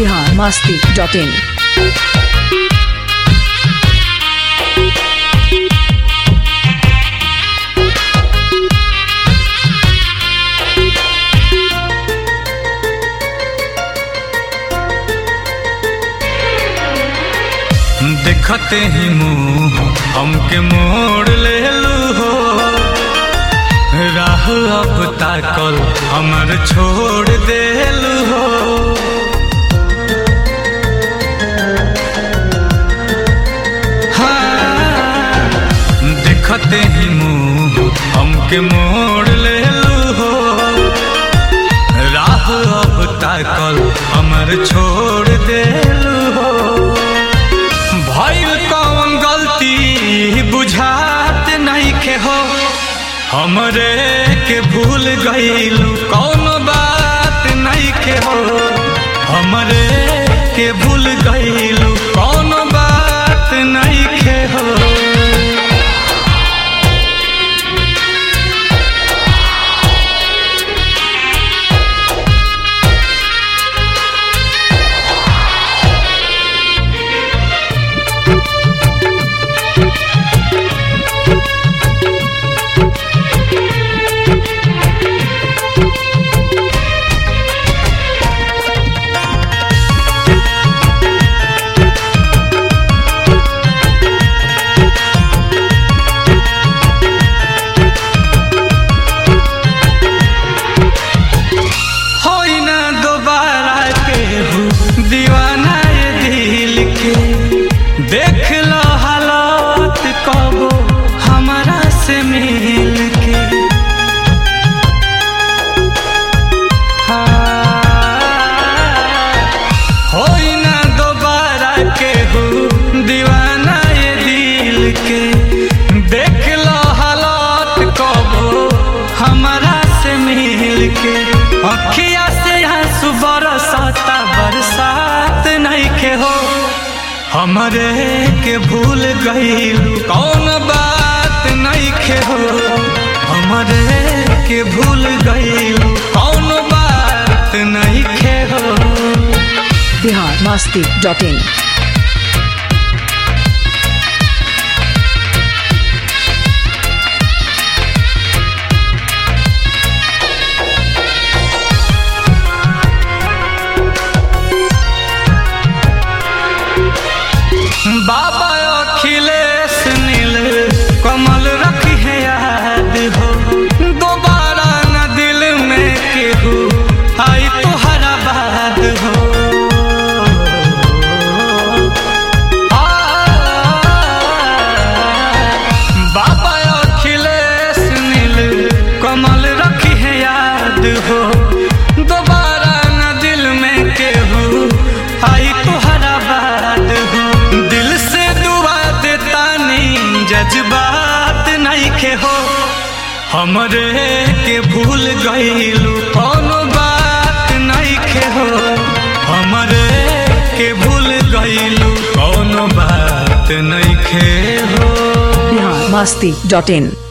biharmasti.in। देखते ही मुँह हमके मोड़ ले लू हो, राह अब ताकल हमर छोड़ देलू हो। हाँ, देखते ही मुँह हमके मोड़ ले लू हो, राह अब ताकल हमर छोड़ देलू हो। भइल कौन गलती बुझात नहीं के हो, हमरे के भूल गइलू कौन बात नहीं के हो, हमरे के भूल गइलू कौन बात नहीं के हो। देख लो हालात कबो हमारा से मिल के, होई ना दोबारा केहू दीवाना ये दिल के। देख लो हालात कबो हमारा से मिल के, अखिया से आंसू बरसाता बरसात नहीं के हो, हमरे के भूल गइलू कौन बात नहीं के हो, हमरे के भूल गइलू कौन बात नहीं के हो। biharmasti.in। बाबा अखिलेश नील कमल रखी है याद हो, दोबारा न दिल में केहू आई तुहरा बात हो। बाबा अखिलेश नील कमल रखी है याद हो, दोबारा न दिल में केहू आई तुहरा बात हो। जज्बात नहीं के हो, हमरे के भूल गइलू कौन बात नहीं के हो, हमरे के भूल गइलू कौन बात नहीं के हो। biharmasti.in।